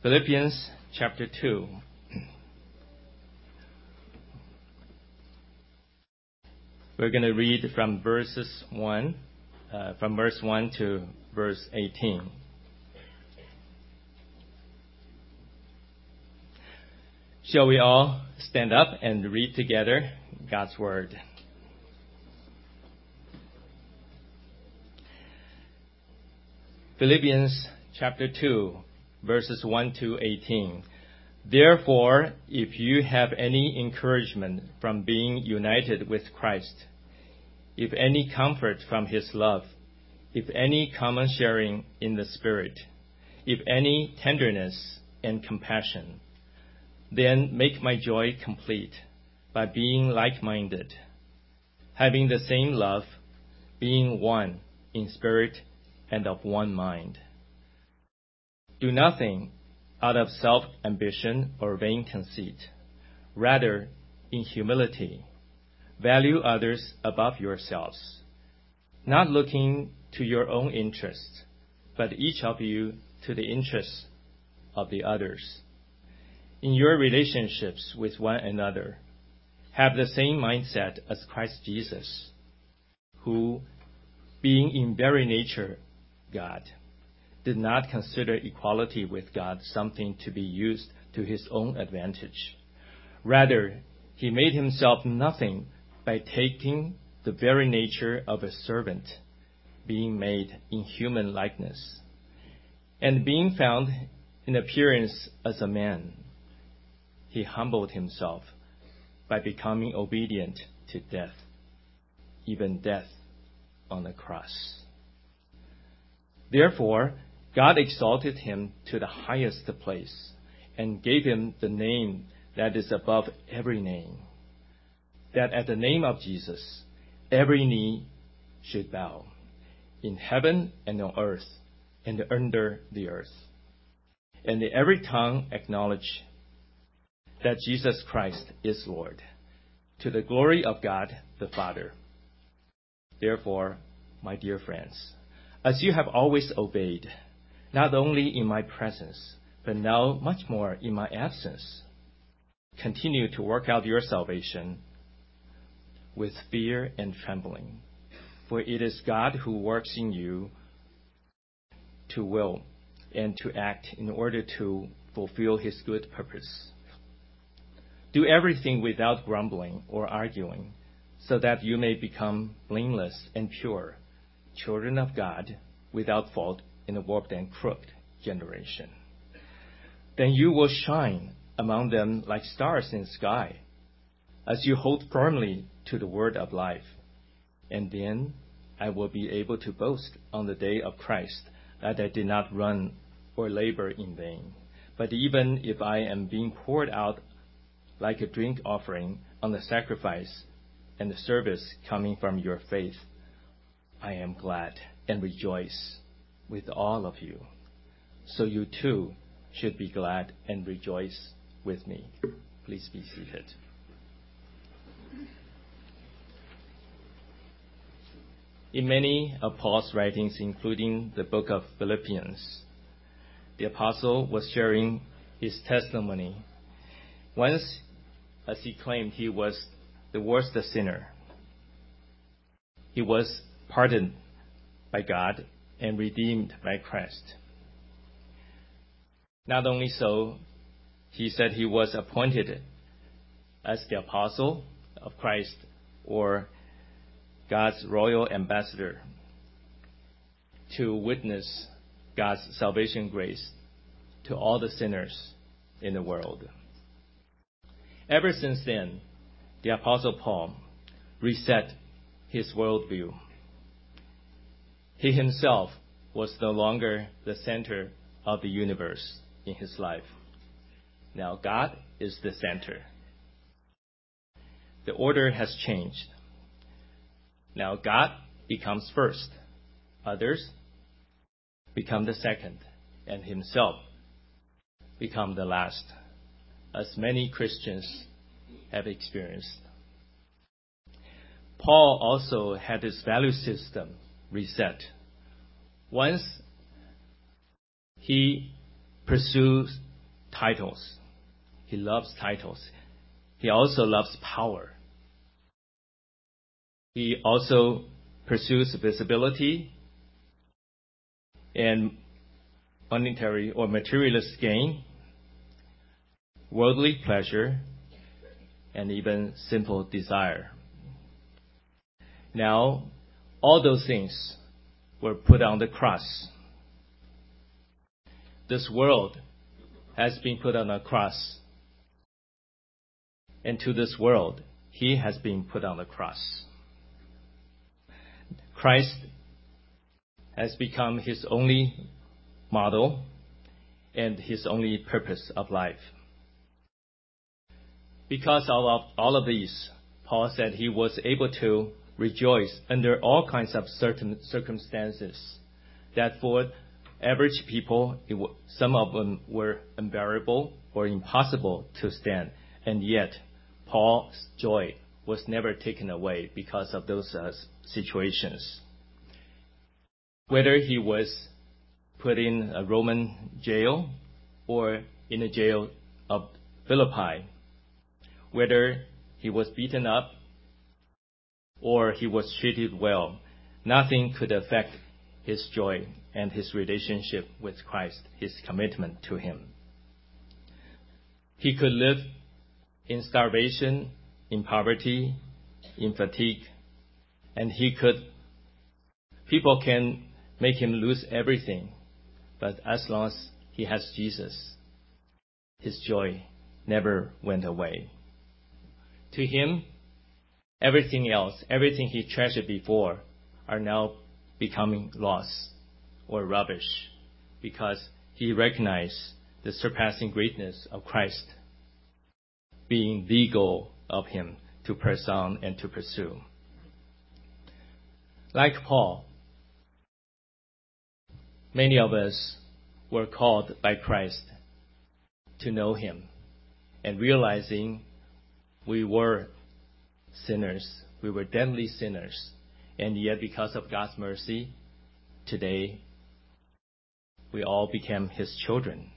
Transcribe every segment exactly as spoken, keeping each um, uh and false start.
Philippians chapter two. We're going to read from verses one, uh, from verse one to verse eighteen. Shall we all stand up and read together God's word? Philippians chapter two, verses one to eighteen. Therefore, if you have any encouragement from being united with Christ, if any comfort from his love, if any common sharing in the Spirit, if any tenderness and compassion, then make my joy complete by being like-minded, having the same love, being one in spirit and of one mind. Do nothing out of self-ambition or vain conceit. Rather, in humility, value others above yourselves, not looking to your own interests, but each of you to the interests of the others. In your relationships with one another, have the same mindset as Christ Jesus, who, being in very nature God, did not consider equality with God something to be used to his own advantage. Rather, he made himself nothing by taking the very nature of a servant, being made in human likeness, and being found in appearance as a man. He humbled himself by becoming obedient to death, even death on the cross. Therefore, God exalted him to the highest place and gave him the name that is above every name, that at the name of Jesus, every knee should bow, in heaven and on earth and under the earth, and every tongue acknowledge that Jesus Christ is Lord, to the glory of God the Father. Therefore, my dear friends, as you have always obeyed, not only in my presence, but now much more in my absence, continue to work out your salvation with fear and trembling. For it is God who works in you to will and to act in order to fulfill his good purpose. Do everything without grumbling or arguing, so that you may become blameless and pure, children of God, without fault in a warped and crooked generation. Then you will shine among them like stars in the sky, as you hold firmly to the word of life. And then I will be able to boast on the day of Christ that I did not run or labor in vain. But even if I am being poured out like a drink offering on the sacrifice and the service coming from your faith, I am glad and rejoice with all of you. So you too should be glad and rejoice with me. Please be seated. In many of Paul's writings, including the book of Philippians, the apostle was sharing his testimony. Once, as he claimed, he was the worst sinner. He was pardoned by God and redeemed by Christ. Not only so, he said he was appointed as the apostle of Christ, or God's royal ambassador, to witness God's salvation grace to all the sinners in the world. Ever since then, the Apostle Paul reset his worldview. He himself was no longer the center of the universe in his life. Now God is the center. The order has changed. Now God becomes first, others become the second, and himself become the last, as many Christians have experienced. Paul also had his value system reset. Once he pursued titles. He loves titles. He also loves power. He also pursues visibility and monetary or materialist gain, worldly pleasure, and even simple desire. Now, all those things were put on the cross. This world has been put on a cross. And to this world, he has been put on the cross. Christ has become his only model and his only purpose of life. Because of all of these, Paul said he was able to rejoice under all kinds of certain circumstances, that for average people, it w- some of them were unbearable or impossible to stand, and yet Paul's joy was never taken away because of those uh, situations. Whether he was put in a Roman jail or in a jail of Philippi, whether he was beaten up or he was treated well, nothing could affect his joy and his relationship with Christ, his commitment to him. He could live in starvation, in poverty, in fatigue, and he could, people can make him lose everything, but as long as he has Jesus, his joy never went away. To him, everything else, everything he treasured before, are now becoming loss or rubbish, because he recognized the surpassing greatness of Christ being the goal of him to press on and to pursue. Like Paul, many of us were called by Christ to know him, and realizing we were sinners, we were deadly sinners, and yet because of God's mercy, today we all became his children.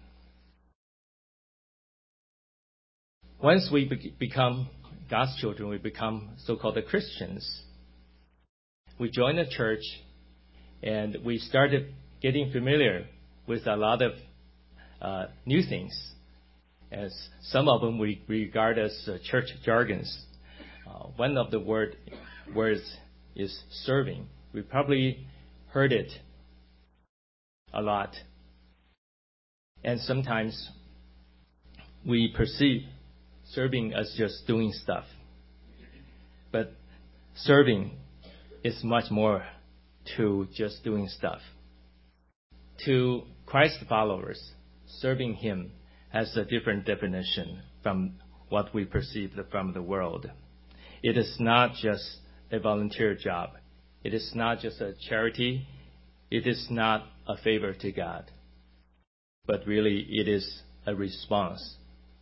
Once we be- become God's children, we become so-called the Christians. We join a church, and we started getting familiar with a lot of uh, new things, as some of them we regard as uh, church jargons. Uh, one of the word words is serving. We probably heard it a lot, and sometimes we perceive serving as just doing stuff. But serving is much more to just doing stuff. To Christ followers, serving him has a different definition from what we perceive from the world. It is not just a volunteer job. It is not just a charity. It is not a favor to God. But really, it is a response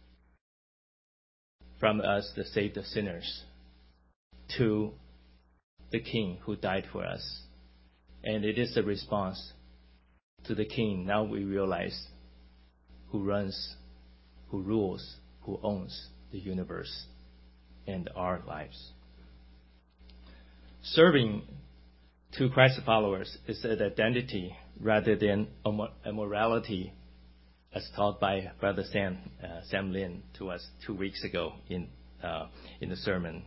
from us, the saved sinners, to the King who died for us. And it is a response to the King. Now we realize who runs, who rules, who owns the universe and our lives. Serving to Christ's followers is an identity rather than a morality, as taught by Brother Sam, uh, Sam Lin to us two weeks ago in uh, in the sermon.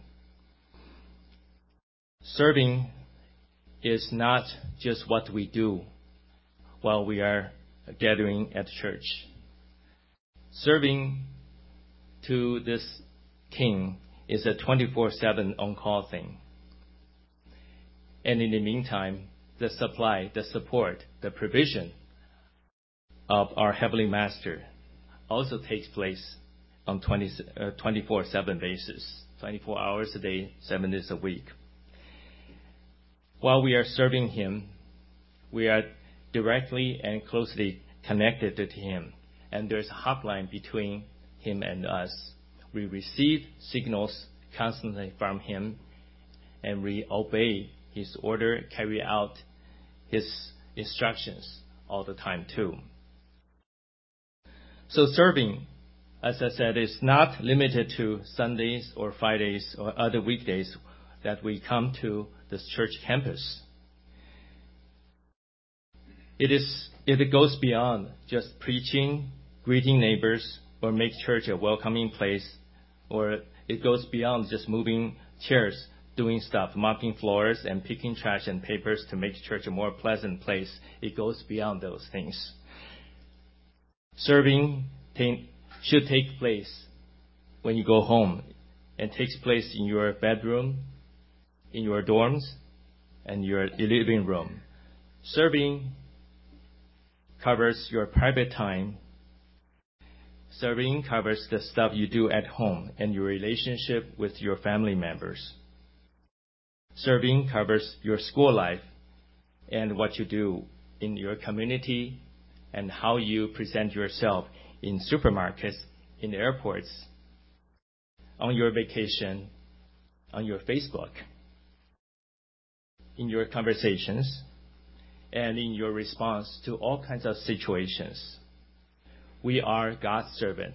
Serving is not just what we do while we are gathering at church. Serving to this King is a twenty-four seven on-call thing. And in the meantime, the supply, the support, the provision of our Heavenly Master also takes place on twenty-four seven basis, twenty-four hours a day, seven days a week. While we are serving him, we are directly and closely connected to him, and there's a hotline between him and us. We receive signals constantly from him, and we obey his order, carry out his instructions all the time too. So serving, as I said, is not limited to Sundays or Fridays or other weekdays that we come to this church campus. It is, it goes beyond just preaching, greeting neighbors, or make church a welcoming place, or it goes beyond just moving chairs, doing stuff, mopping floors and picking trash and papers to make church a more pleasant place. It goes beyond those things. Serving t- should take place when you go home, and takes place in your bedroom, in your dorms, and your living room. Serving covers your private time. Serving covers the stuff you do at home and your relationship with your family members. Serving covers your school life and what you do in your community and how you present yourself in supermarkets, in airports, on your vacation, on your Facebook, in your conversations, and in your response to all kinds of situations. We are God's servant.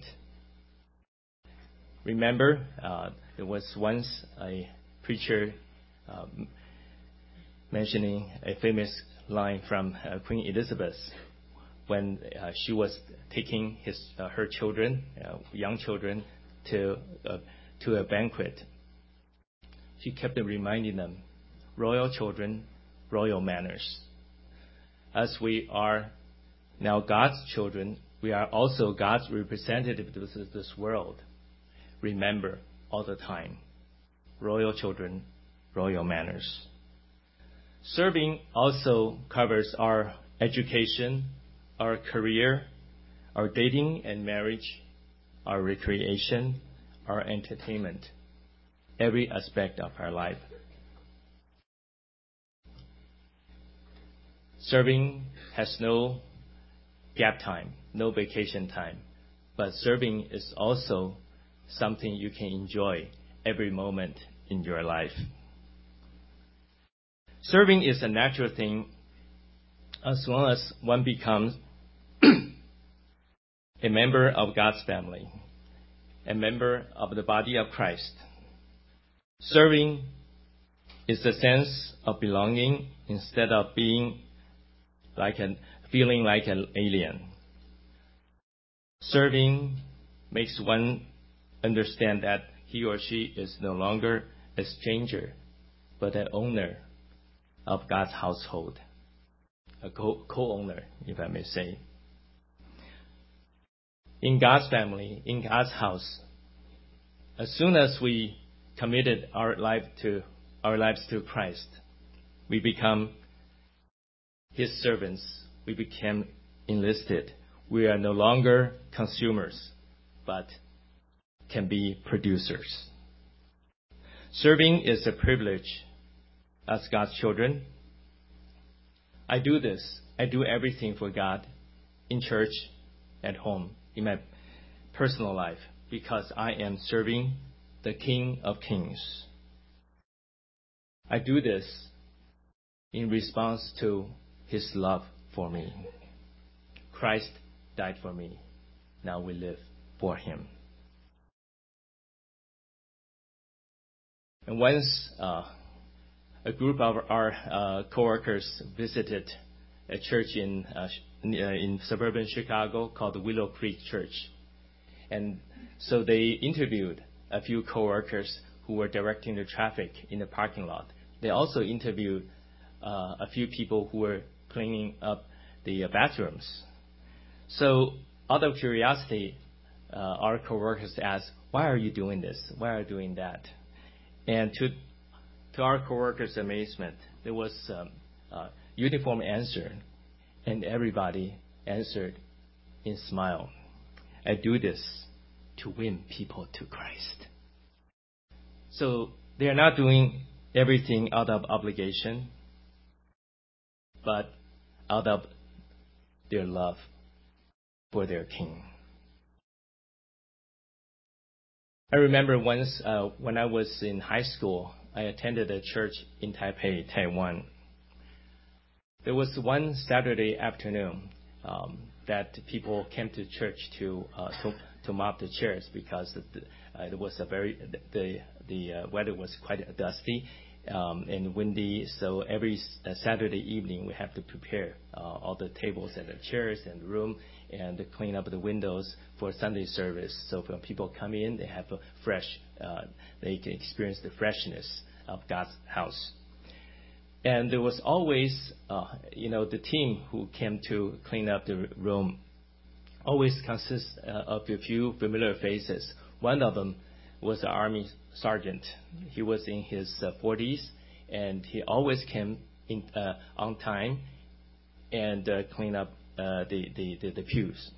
Remember, uh, there was once a preacher um, mentioning a famous line from uh, Queen Elizabeth when uh, she was taking his, uh, her children, uh, young children, to uh, to a banquet. She kept reminding them, royal children, royal manners. As we are now God's children, we are also God's representative to this, this world. Remember all the time, royal children, royal manners. Serving also covers our education, our career, our dating and marriage, our recreation, our entertainment, every aspect of our life. Serving has no gap time, no vacation time, but serving is also something you can enjoy every moment in your life. Serving is a natural thing as long as one becomes a member of God's family, a member of the body of Christ. Serving is a sense of belonging instead of being like a feeling like an alien. Serving makes one understand that he or she is no longer a stranger, but an owner of God's household, a co- co-owner, if I may say. In God's family, in God's house, as soon as we committed our life to our lives to Christ, we become His servants. We became enlisted. We are no longer consumers, but can be producers. Serving is a privilege as God's children. I do this. I do everything for God in church, at home, in my personal life, because I am serving the King of Kings. I do this in response to His love for me. Christ died for me. Now we live for Him. And once uh, a group of our uh, coworkers visited a church in uh, in, uh, in suburban Chicago called Willow Creek Church, and so they interviewed a few coworkers who were directing the traffic in the parking lot. They also interviewed uh, a few people who were cleaning up the uh, bathrooms. So, out of curiosity, uh, our coworkers asked, "Why are you doing this? Why are you doing that?" And to to our coworkers' amazement, there was um, a uniform answer, and everybody answered in smile. I do this to win people to Christ. So they are not doing everything out of obligation, but out of their love for their King. I remember once uh, when I was in high school, I attended a church in Taipei, Taiwan. There was one Saturday afternoon. Um, that people came to church to uh, to, to mop the chairs because the, uh, it was a very the the uh, weather was quite dusty um, and windy. So every uh, Saturday evening we have to prepare uh, all the tables and the chairs and the room and to clean up the windows for Sunday service. So when people come in, they have a fresh, uh, they can experience the freshness of God's house. And there was always, uh, you know, the team who came to clean up the room always consists uh, of a few familiar faces. One of them was an army sergeant. He was in his uh, forties, and he always came in uh, on time and uh, clean up uh, the, the, the, the pews.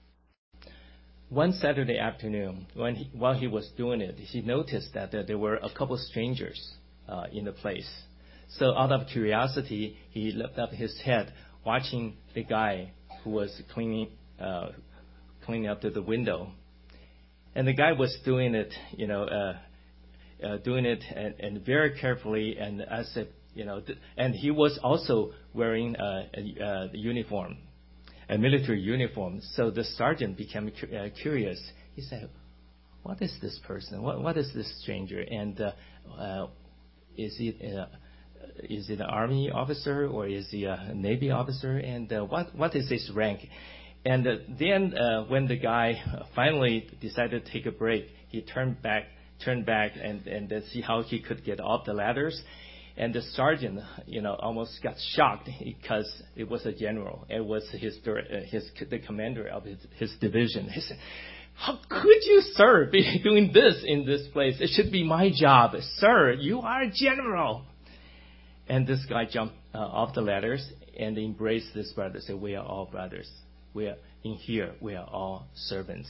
One Saturday afternoon, when he, while he was doing it, he noticed that uh, there were a couple strangers uh, in the place. So out of curiosity, he lifted up his head, watching the guy who was cleaning uh, cleaning up to the window. And the guy was doing it, you know, uh, uh, doing it and, and very carefully, and as if, you know, th- and he was also wearing uh, a, a uniform, a military uniform. So the sergeant became cu- uh, curious. He said, "What is this person? What what is this stranger? And uh, uh, is he?" Uh, Is it an army officer or is he a Navy officer? And uh, what what is his rank? And uh, then uh, when the guy finally decided to take a break, he turned back, turned back, and and uh, see how he could get off the ladders. And the sergeant, you know, almost got shocked because it was a general. It was his his the commander of his, his division. He said, "How could you, sir, be doing this in this place? It should be my job, sir. You are a general." And this guy jumped uh, off the ladders and embraced this brother. Said, "We are all brothers. We are in here. We are all servants."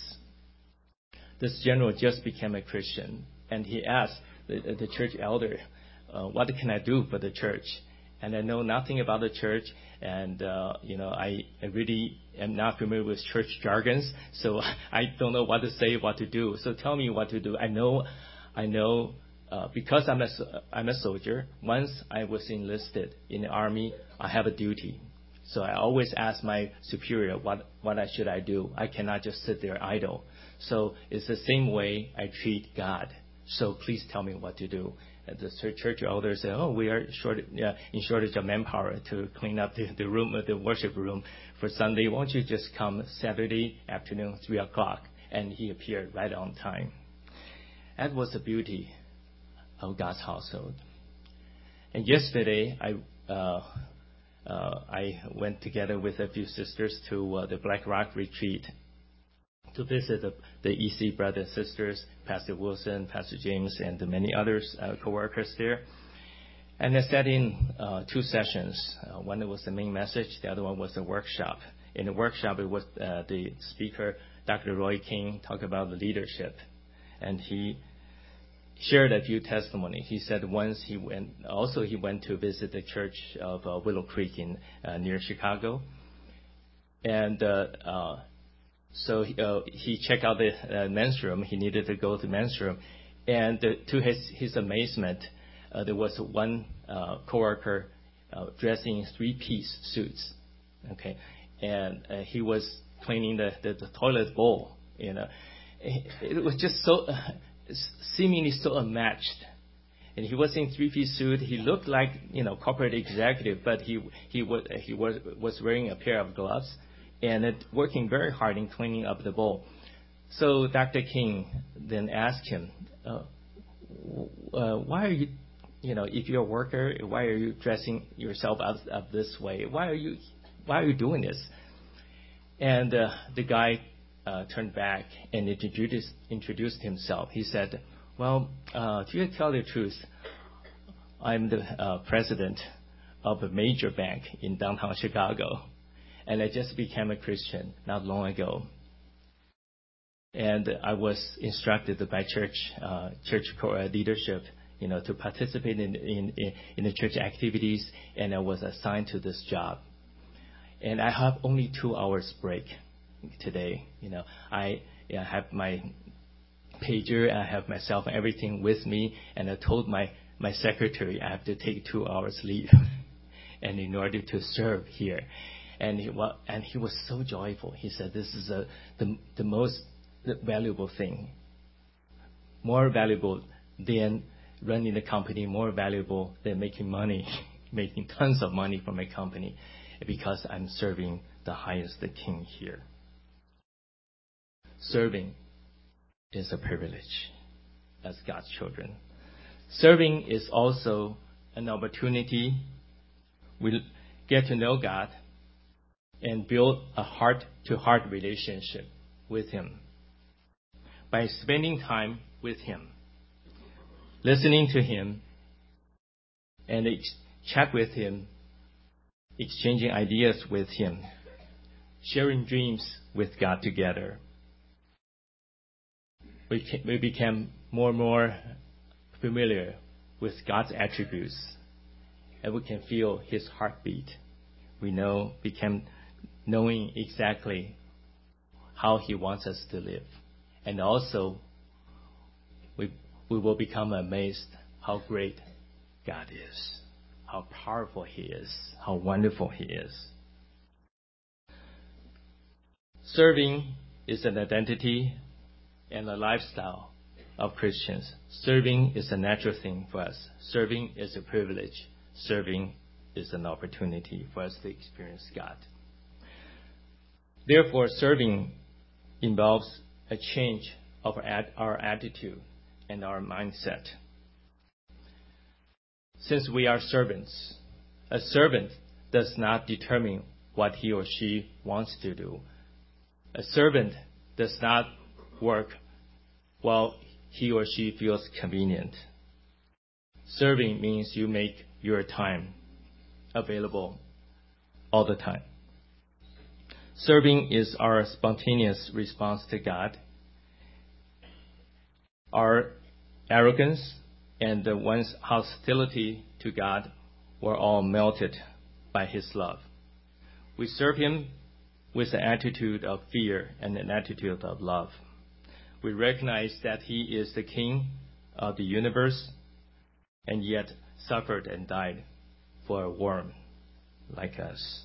This general just became a Christian, and he asked the, the church elder, uh, "What can I do for the church?" And I know nothing about the church, and uh, you know, I, I really am not familiar with church jargons, so I don't know what to say, what to do. So tell me what to do. I know, I know. Uh, because I'm a, I'm a soldier, once I was enlisted in the army, I have a duty. So I always ask my superior, what, what I should I do? I cannot just sit there idle. So it's the same way I treat God. So please tell me what to do. And the church elders say, "Oh, we are short, uh, in shortage of manpower to clean up the, the room, the worship room for Sunday. Won't you just come Saturday afternoon, three o'clock? And he appeared right on time. That was the beauty of God's household. And yesterday, I uh, uh, I went together with a few sisters to uh, the Black Rock retreat to visit the, the E C brothers and sisters, Pastor Wilson, Pastor James, and the many others uh, co-workers there. And I sat in uh, two sessions. Uh, one was the main message, the other one was a workshop. In the workshop, it was uh, the speaker, Doctor Roy King, talked about the leadership, and he shared a few testimony. He said once he went, also he went to visit the church of uh, Willow Creek in uh, near Chicago, and uh, uh, so he, uh, he checked out the uh, men's room. He needed to go to the men's room, and uh, to his his amazement, uh, there was one uh, coworker uh, dressed in three-piece suits, okay, and uh, he was cleaning the, the, the toilet bowl. You know, it, it was just so. Uh, seemingly so unmatched. And he was in three-piece suit. He looked like, you know, corporate executive, but he he was he was was wearing a pair of gloves and it, working very hard in cleaning up the bowl. So Doctor King then asked him, uh, uh, "Why are you, you know, if you're a worker, why are you dressing yourself up, up this way? Why are you why are you doing this?" And uh, the guy Uh, turned back and introduced, introduced himself. He said, "Well, uh, to tell the truth, I'm the uh, president of a major bank in downtown Chicago, and I just became a Christian not long ago. And I was instructed by church uh, church leadership, you know, to participate in, in in the church activities, and I was assigned to this job. And I have only two hours break today. You know, I yeah, have my pager, I have my cell phone, everything with me, and I told my, my secretary I have to take two hours leave and in order to serve here. And he, wa- and he was so joyful. He said, this is a, the, the most valuable thing. More valuable than running the company, more valuable than making money, making tons of money from a company, because I'm serving the highest the King here. Serving is a privilege as God's children. Serving is also an opportunity. We get to know God and build a heart-to-heart relationship with Him. By spending time with Him, listening to Him, and ex- chat with Him, exchanging ideas with Him, sharing dreams with God together, we, ca- we become more and more familiar with God's attributes, and we can feel His heartbeat. We know, become knowing exactly how He wants us to live. And also, we, we will become amazed how great God is, how powerful He is, how wonderful He is. Serving is an identity and a lifestyle of Christians. Serving is a natural thing for us. Serving is a privilege. Serving is an opportunity for us to experience God. Therefore, serving involves a change of our attitude and our mindset. Since we are servants, a servant does not determine what he or she wants to do. A servant does not work while he or she feels convenient. Serving means you make your time available all the time. Serving is our spontaneous response to God. Our arrogance and the once hostility to God were all melted by His love. We serve Him with an attitude of fear and an attitude of love. We recognize that He is the King of the universe, and yet suffered and died for a worm like us.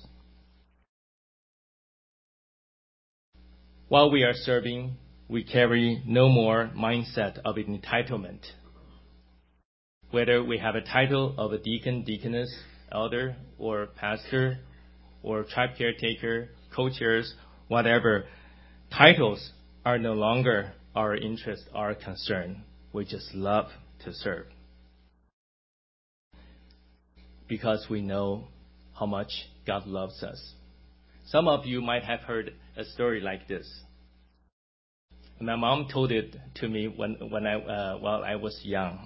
While we are serving, we carry no more mindset of entitlement. Whether we have a title of a deacon, deaconess, elder, or pastor, or tribe caretaker, co-chairs, whatever, titles are no longer our interest, our concern. We just love to serve, because we know how much God loves us. Some of you might have heard a story like this. My mom told it to me when, when I, uh, while I was young.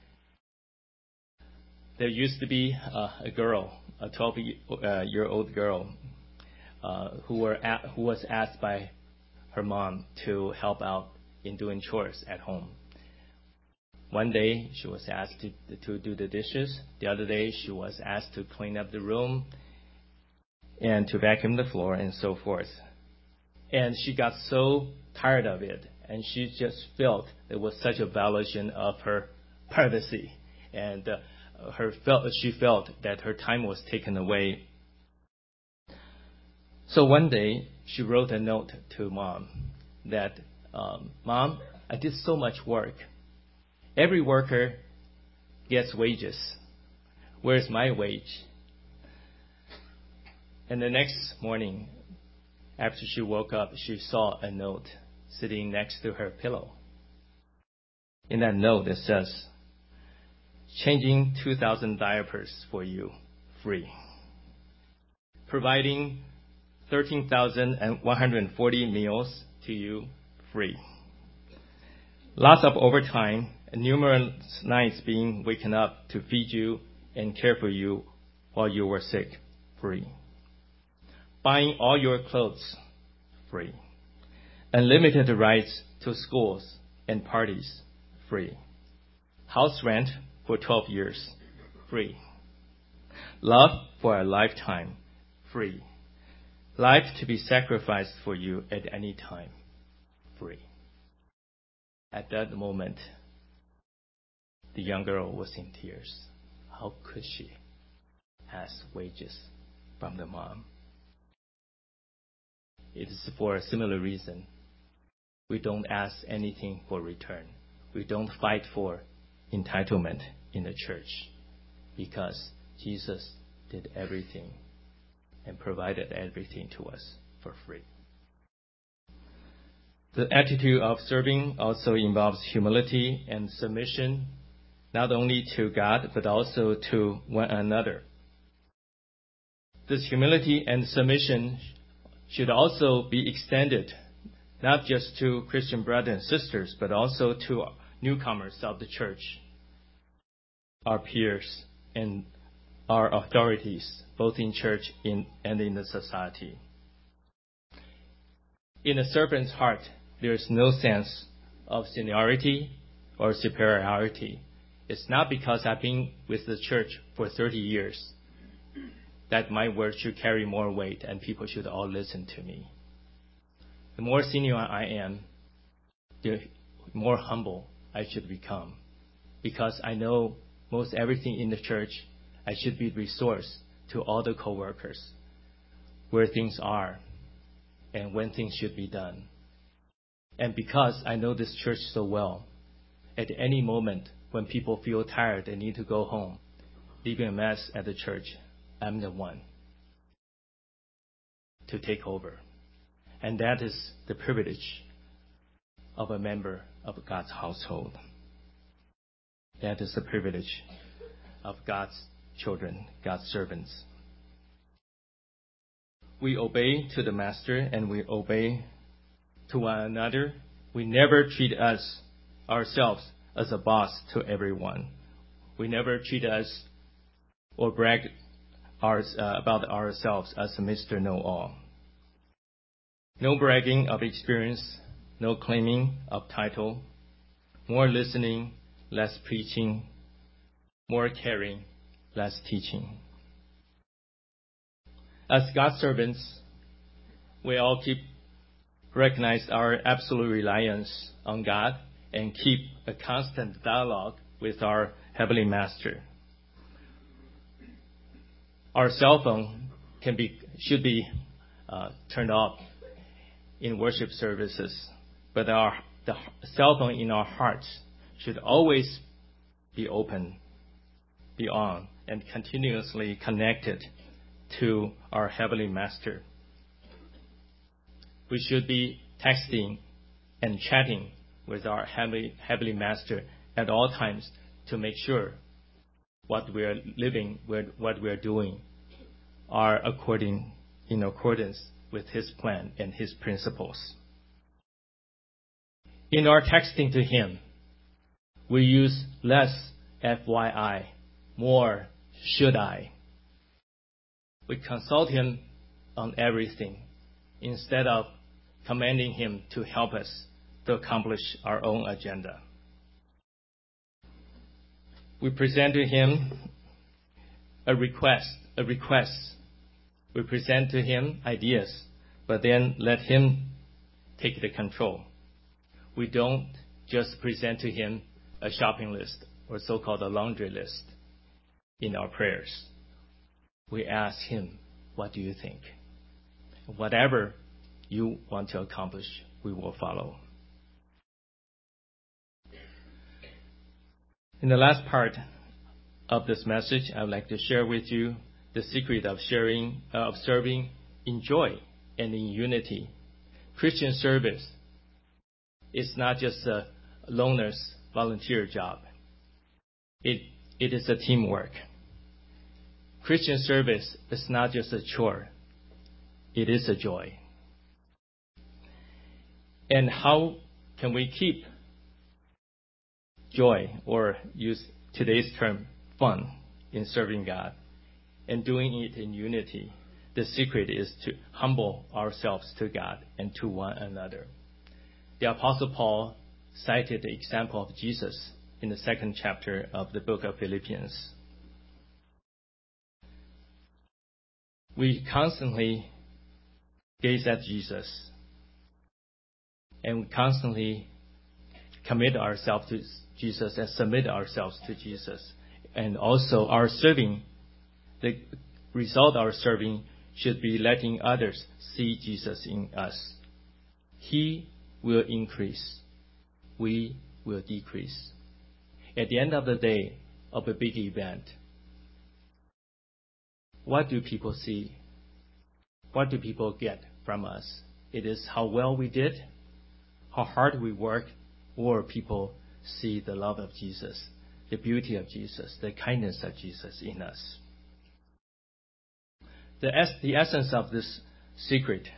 There used to be uh, a girl, a twelve-year-old girl, uh, who, were at, who was asked by her mom to help out in doing chores at home. One day, she was asked to, to do the dishes. The other day, she was asked to clean up the room and to vacuum the floor and so forth. And she got so tired of it, and she just felt it was such a violation of her privacy. And uh, her felt she felt that her time was taken away. So one day, she wrote a note to Mom that, um, Mom, I did so much work. Every worker gets wages. Where's my wage? And the next morning, after she woke up, she saw a note sitting next to her pillow. In that note, it says, changing two thousand diapers for you, free. Providing thirteen thousand one hundred forty meals to you, free. Lots of overtime and numerous nights being waken up to feed you and care for you while you were sick, free. Buying all your clothes, free. Unlimited rights to schools and parties, free. House rent for twelve years, free. Love for a lifetime, free. Life to be sacrificed for you at any time, free. At that moment, the young girl was in tears. How could she ask wages from the mom? it is for a similar reason. We don't ask anything for return. We don't fight for entitlement in the church because Jesus did everything and provided everything to us for free. The attitude of serving also involves humility and submission, not only to God, but also to one another. This humility and submission should also be extended not just to Christian brothers and sisters, but also to newcomers of the church, our peers, and our authorities, both in church and in the society. In a servant's heart, there is no sense of seniority or superiority. It's not because I've been with the church for thirty years that my word should carry more weight and people should all listen to me. The more senior I am, the more humble I should become. Because I know most everything in the church, I should be resource to all the co-workers, where things are and when things should be done. And because I know this church so well, at any moment when people feel tired and need to go home, leaving a mess at the church, I'm the one to take over. And that is the privilege of a member of God's household. That is the privilege of God's children, God's servants. We obey to the master and we obey to one another. We never treat us, ourselves, as a boss to everyone. We never treat us or brag our, uh, about ourselves as a Mister Know-All. No bragging of experience, no claiming of title, more listening, less preaching, more caring, less teaching. As God's servants, we all keep recognize our absolute reliance on God and keep a constant dialogue with our Heavenly Master. Our cell phone can be should be uh, turned off in worship services, but our the cell phone in our hearts should always be open, be on, and continuously connected to our Heavenly Master. We should be texting and chatting with our Heavenly, Heavenly Master at all times to make sure what we are living, what we are doing, are according in accordance with His plan and His principles. In our texting to Him, we use less F Y I, more should I. We consult Him on everything instead of commanding Him to help us to accomplish our own agenda. We present to Him a request, a request. We present to Him ideas, but then let Him take the control. We don't just present to Him a shopping list or so-called a laundry list in our prayers. We ask Him, what do you think? Whatever you want to accomplish, we will follow. In the last part of this message, I would like to share with you the secret of sharing, uh, of serving in joy and in unity. Christian service is not just a loner's volunteer job. It, it is a teamwork. Christian service is not just a chore. It is a joy. And how can we keep joy, or use today's term, fun, in serving God and doing it in unity? The secret is to humble ourselves to God and to one another. The Apostle Paul cited the example of Jesus in the second chapter of the book of Philippians. We constantly gaze at Jesus, and we constantly commit ourselves to Jesus and submit ourselves to Jesus. And also our serving, the result of our serving should be letting others see Jesus in us. He will increase. We will decrease. At the end of the day of a big event, what do people see? What do people get from us? It is how well we did, how hard we work, or people see the love of Jesus, the beauty of Jesus, the kindness of Jesus in us. The, es- the essence of this secret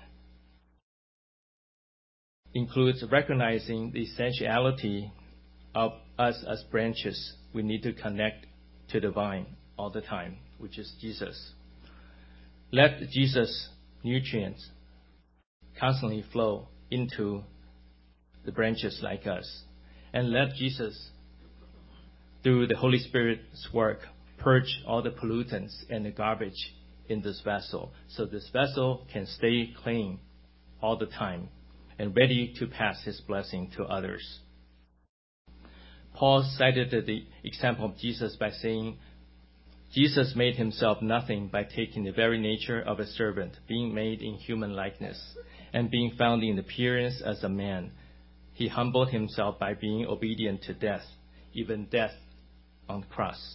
includes recognizing the essentiality of us as branches. We need to connect to the vine all the time, which is Jesus. Let Jesus' nutrients constantly flow into the branches like us. And let Jesus, through the Holy Spirit's work, purge all the pollutants and the garbage in this vessel, so this vessel can stay clean all the time and ready to pass his blessing to others. Paul cited the example of Jesus by saying, Jesus made himself nothing by taking the very nature of a servant, being made in human likeness, and being found in appearance as a man. He humbled himself by being obedient to death, even death on the cross.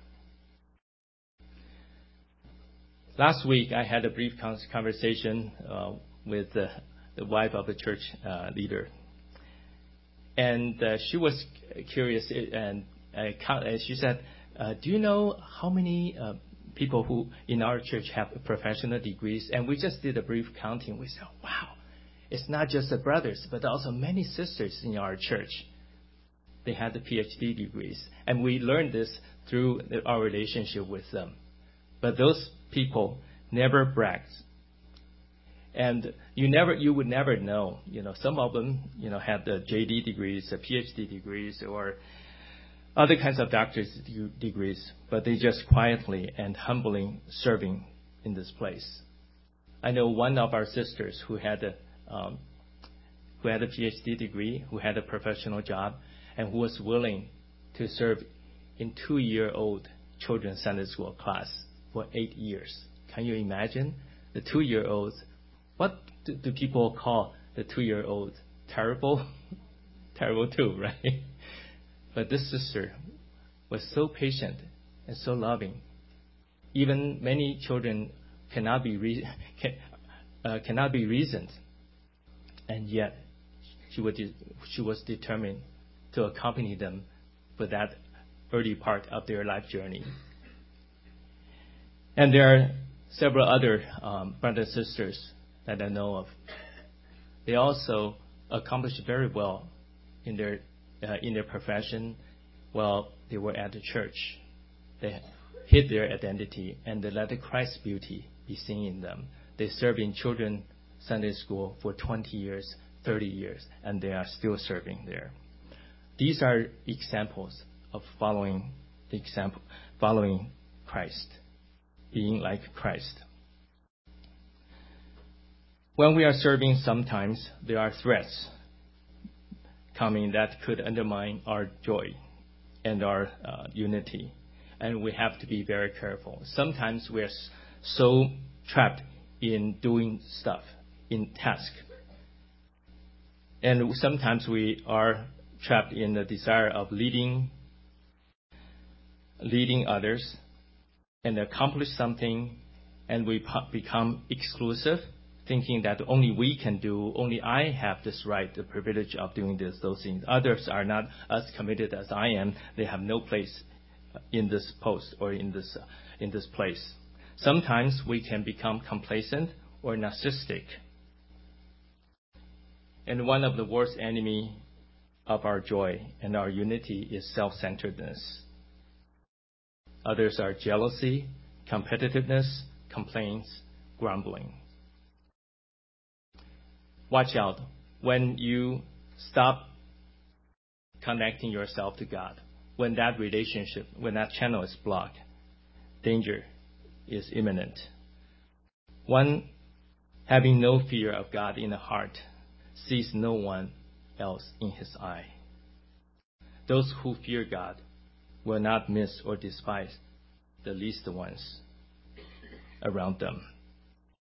Last week, I had a brief conversation uh, with the, the wife of a church uh, leader. And uh, she was curious, and uh, she said, uh, do you know how many uh, people who in our church have professional degrees? And we just did a brief counting. We said, wow, it's not just the brothers, but also many sisters in our church. They had the P H D degrees. And we learned this through the, our relationship with them. But those people never bragged. And you never, you would never know. You know, some of them, you know, had the J D degrees, the P H D degrees, or other kinds of doctor's degrees, but they just quietly and humbly serving in this place. I know one of our sisters who had a, um, who had a P H D degree, who had a professional job, and who was willing to serve in two-year-old children's Sunday school class for eight years. Can you imagine the two-year-olds? What do, do people call the two-year-old? Terrible? Terrible too, right? But this sister was so patient and so loving. Even many children cannot be re- can, uh, cannot be reasoned, and yet she was de- she was determined to accompany them for that early part of their life journey. And there are several other um, brothers and sisters that I know of. They also accomplished very well in their uh, in their profession while they were at the church. They hid their identity and they let the Christ beauty be seen in them. They served in children Sunday school for twenty years, thirty years, and they are still serving there. These are examples of following the example, following Christ, being like Christ. When we are serving, sometimes there are threats coming that could undermine our joy and our uh, unity, and we have to be very careful. Sometimes we are so trapped in doing stuff, in task, and sometimes we are trapped in the desire of leading, leading others, and accomplish something, and we become exclusive, thinking that only we can do, only I have this right, the privilege of doing this, those things. Others are not as committed as I am. They have no place in this post or in this, uh, in this place. Sometimes we can become complacent or narcissistic. And one of the worst enemies of our joy and our unity is self-centeredness. Others are jealousy, competitiveness, complaints, grumbling. Watch out. When you stop connecting yourself to God, when that relationship, when that channel is blocked, danger is imminent. One having no fear of God in the heart sees no one else in his eye. Those who fear God will not miss or despise the least ones around them.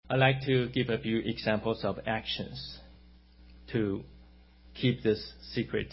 I'd like to give a few examples of actions to keep this secret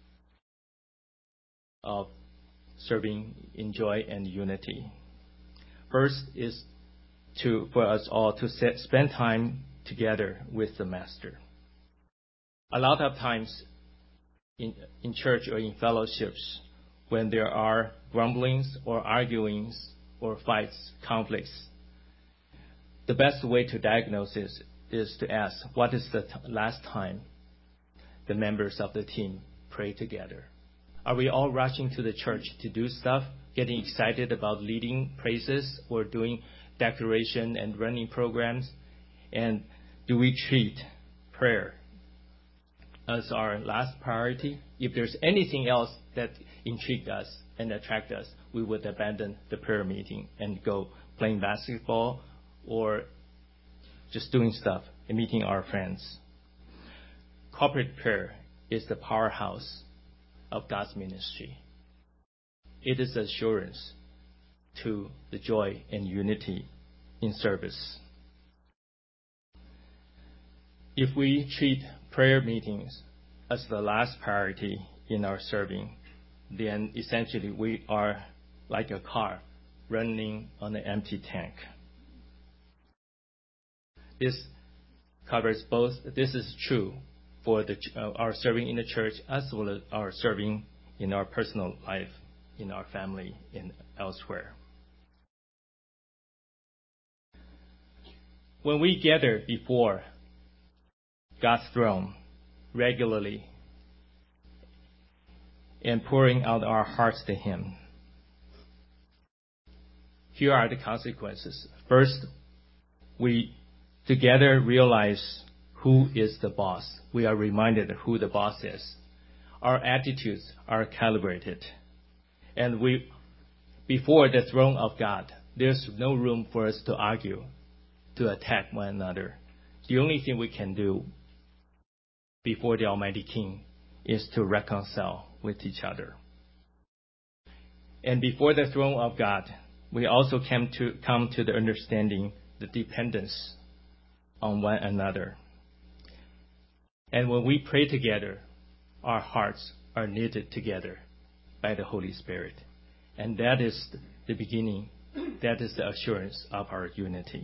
of serving in joy and unity. First is to for us all to set, spend time together with the Master. A lot of times in, in church or in fellowships, when there are grumblings or arguings or fights, conflicts, the best way to diagnose this is to ask, what is the t- last time the members of the team prayed together? Are we all rushing to the church to do stuff, getting excited about leading praises or doing declaration and running programs? And do we treat prayer as our last priority? If there's anything else that intrigued us and attract us, we would abandon the prayer meeting and go playing basketball or just doing stuff and meeting our friends. Corporate prayer is the powerhouse of God's ministry. It is assurance to the joy and unity in service. If we treat prayer meetings as the last priority in our serving, then essentially we are like a car running on an empty tank. This covers both. This is true for the, uh, our serving in the church as well as our serving in our personal life, in our family, and elsewhere. When we gather before God's throne regularly and pouring out our hearts to Him, here are the consequences. First, we together realize who is the boss. We are reminded who the boss is. Our attitudes are calibrated. And we, before the throne of God, there's no room for us to argue, to attack one another. The only thing we can do before the Almighty King is to reconcile with each other. And before the throne of God, we also come to come to the understanding, the dependence on one another. And when we pray together, our hearts are knitted together by the Holy Spirit. And that is the beginning, that is the assurance of our unity.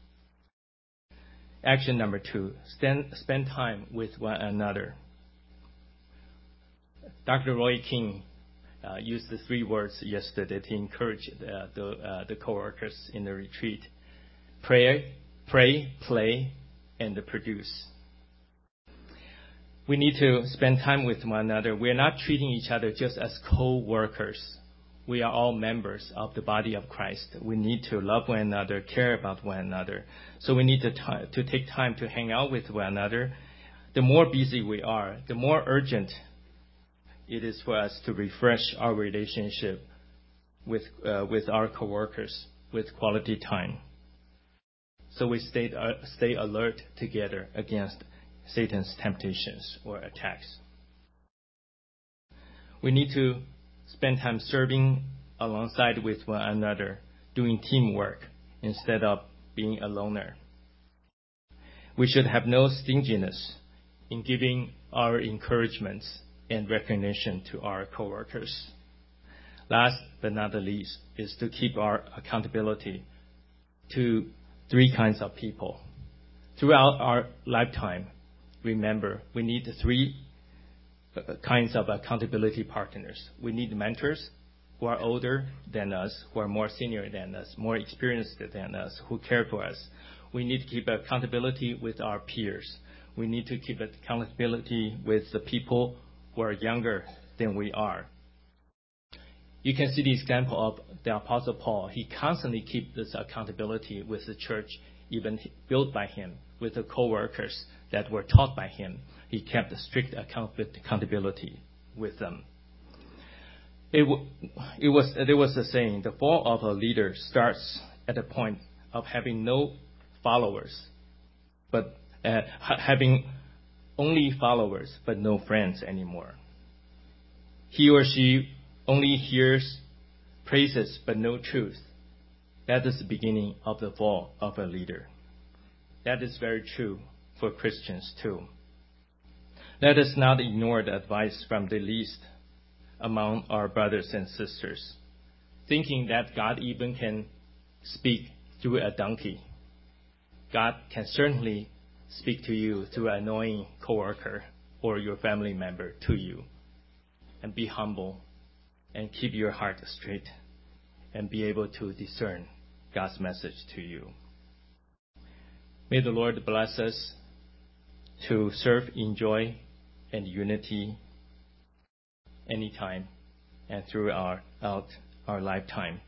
Action number two, stand, spend time with one another. Doctor Roy King uh, used the three words yesterday to encourage the, the, uh, the co-workers in the retreat. Pray, pray, play, and produce. We need to spend time with one another. We are not treating each other just as co-workers. We are all members of the body of Christ. We need to love one another, care about one another. So we need to, t- to take time to hang out with one another. The more busy we are, the more urgent it is for us to refresh our relationship with uh, with our coworkers with quality time. So we stay uh, stay alert together against Satan's temptations or attacks. We need to spend time serving alongside with one another, doing teamwork instead of being a loner. We should have no stinginess in giving our encouragements and recognition to our coworkers. Last but not the least is to keep our accountability to three kinds of people. Throughout our lifetime, remember, we need three kinds of accountability partners. We need mentors who are older than us, who are more senior than us, more experienced than us, who care for us. We need to keep accountability with our peers. We need to keep accountability with the people who are younger than we are. You can see the example of the Apostle Paul. He constantly keeps this accountability with the church, even built by him, with the co-workers that were taught by him. He kept a strict account- accountability with them. It, w- it was there was a saying: the fall of a leader starts at the point of having no followers, but uh, ha- having only followers but no friends anymore. He or she only hears praises but no truth. That is the beginning of the fall of a leader. that is very true for Christians too. Let us not ignore the advice from the least among our brothers and sisters, thinking that God even can speak through a donkey. God can certainly speak to you through an annoying coworker or your family member to you. And be humble and keep your heart straight and be able to discern God's message to you. May the Lord bless us to serve in joy and unity anytime and throughout our, our lifetime.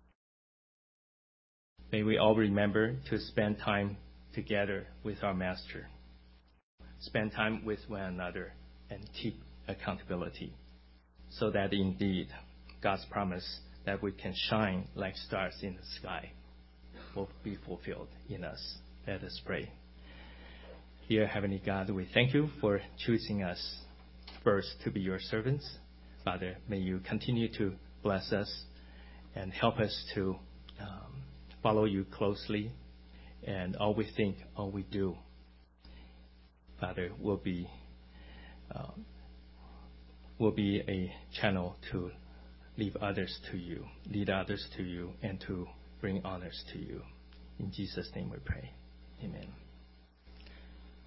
May we all remember to spend time together with our Master. Spend time with one another and keep accountability, so that indeed God's promise that we can shine like stars in the sky will be fulfilled in us. Let us pray. Dear Heavenly God, we thank you for choosing us first to be your servants. Father, may you continue to bless us and help us to um, follow you closely, and all we think, all we do, Father, will be uh, will be a channel to lead others to you, lead others to you, and to bring honors to you. In Jesus' name we pray. Amen.